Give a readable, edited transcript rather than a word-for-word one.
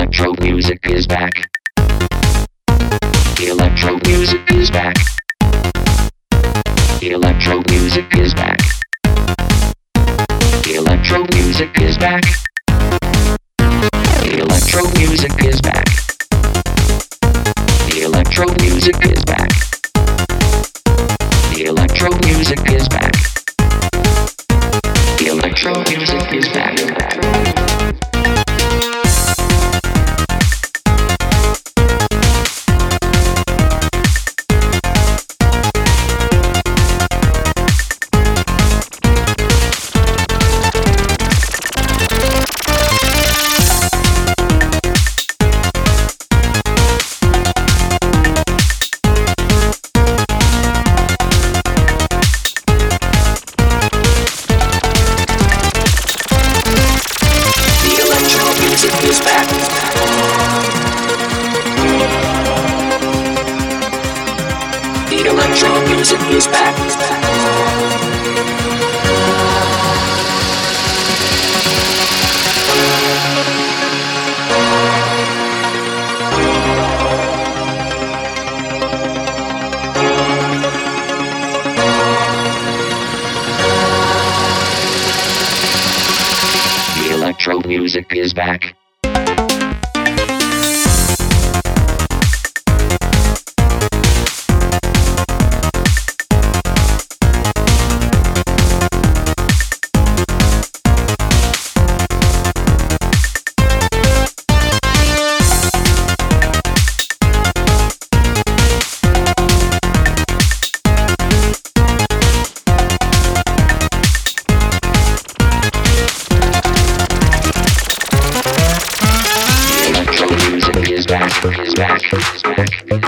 Electro music is back. Electro music is back. Electro music is back. Electro music is back. Electro music is back. Electro music is back. Electro music is back. Electro music is back. Electro music is back. The electro music is back. Is back, is back, is back.